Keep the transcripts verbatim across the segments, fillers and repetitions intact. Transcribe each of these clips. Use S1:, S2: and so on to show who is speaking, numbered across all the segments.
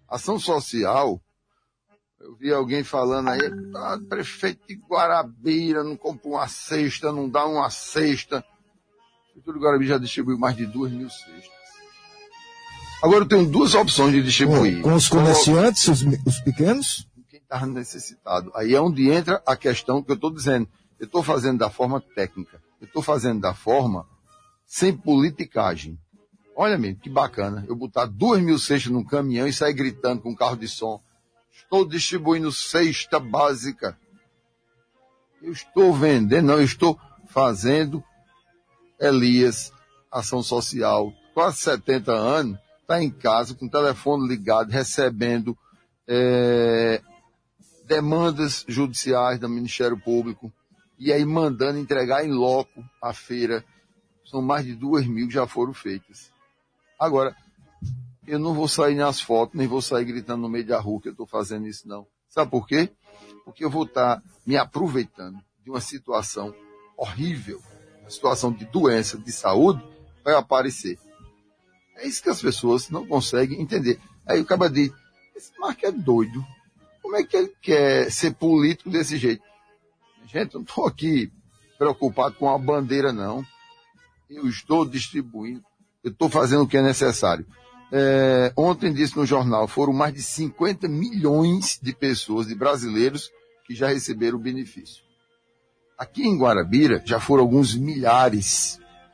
S1: Ação social, eu vi alguém falando aí, ah, prefeito de Guarabira não compra uma cesta, não dá uma cesta. O prefeito de Guarabira já distribuiu mais de duas mil cestas. Agora eu tenho duas opções de distribuir.
S2: Com, com os comerciantes, os, os pequenos?
S1: Quem está necessitado. Aí é onde entra a questão que eu estou dizendo. Eu estou fazendo da forma técnica. Eu estou fazendo da forma sem politicagem. Olha mesmo, que bacana. Eu botar duas mil cestas num caminhão e sair gritando com um carro de som. Estou distribuindo cesta básica. Eu estou vendendo, não, eu estou fazendo. Elias, ação social, quase setenta anos, está em casa com o telefone ligado, recebendo é, demandas judiciais do Ministério Público e aí mandando entregar em loco a feira. São mais de duas mil que já foram feitas. Agora, eu não vou sair nas fotos, nem vou sair gritando no meio da rua que eu estou fazendo isso, não. Sabe por quê? Porque eu vou estar me aproveitando de uma situação horrível, uma situação de doença, de saúde, vai aparecer. É isso que as pessoas não conseguem entender. Aí o cara diz, esse Marco é doido. Como é que ele quer ser político desse jeito? Gente, eu não estou aqui preocupado com a bandeira, não. Eu estou distribuindo, eu estou fazendo o que é necessário. É, ontem disse no jornal, foram mais de cinquenta milhões de pessoas, de brasileiros, que já receberam o benefício. Aqui em Guarabira já foram alguns milhares.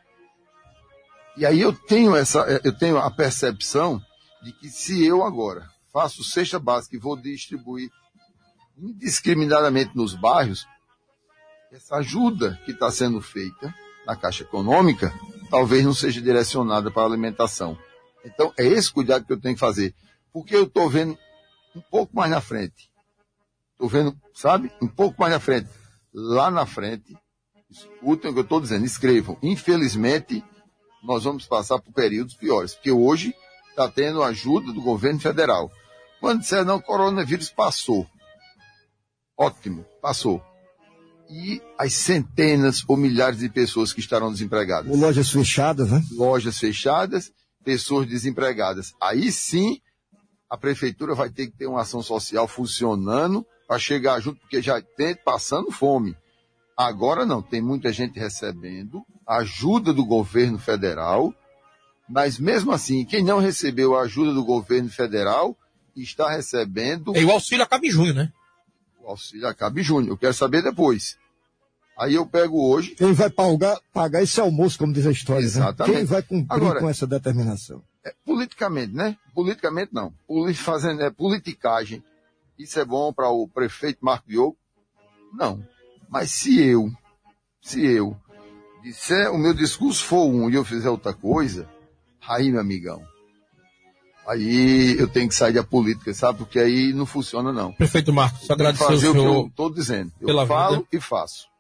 S1: E aí eu tenho, essa, eu tenho a percepção de que se eu agora faço cesta básica e vou distribuir indiscriminadamente nos bairros, essa ajuda que está sendo feita na Caixa Econômica talvez não seja direcionada para a alimentação. Então, é esse cuidado que eu tenho que fazer. Porque eu estou vendo um pouco mais na frente. Estou vendo, sabe? Um pouco mais na frente. Lá na frente, escutem o que eu estou dizendo, escrevam. Infelizmente, nós vamos passar por períodos piores. Porque hoje está tendo ajuda do governo federal. Quando disser, não, o coronavírus passou. Ótimo, passou. E as centenas ou milhares de pessoas que estarão desempregadas.
S2: Ou lojas fechadas, né?
S1: Lojas fechadas, pessoas desempregadas. Aí sim, a prefeitura vai ter que ter uma ação social funcionando para chegar junto, porque já tem passando fome. Agora não, tem muita gente recebendo ajuda do governo federal, mas mesmo assim, quem não recebeu a ajuda do governo federal está recebendo...
S3: E o auxílio acaba em junho, né?
S1: O auxílio acaba em junho, eu quero saber depois. Aí eu pego hoje...
S2: Quem vai pagar, pagar esse almoço, como diz a história,
S1: exatamente.
S2: Né? Quem vai cumprir Agora, com essa determinação?
S1: É, politicamente, né? Politicamente não. Fazendo, é, politicagem. Isso é bom para o prefeito Marco Diogo? Não. Mas se eu, se eu disser, o meu discurso for um e eu fizer outra coisa, aí, meu amigão, aí eu tenho que sair da política, sabe? Porque aí não funciona, não.
S3: Prefeito Marcos, agradecer
S1: fazer
S3: o senhor...
S1: o que eu estou dizendo. Eu falo vida. E faço.